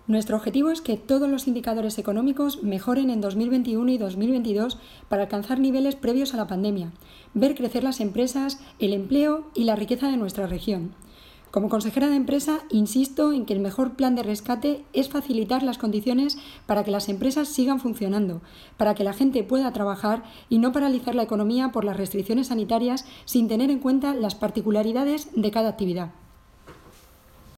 Nuestro objetivo es que todos los indicadores económicos mejoren en 2021 y 2022 para alcanzar niveles previos a la pandemia, ver crecer las empresas, el empleo y la riqueza de nuestra región. Como consejera de empresa, insisto en que el mejor plan de rescate es facilitar las condiciones para que las empresas sigan funcionando, para que la gente pueda trabajar y no paralizar la economía por las restricciones sanitarias sin tener en cuenta las particularidades de cada actividad.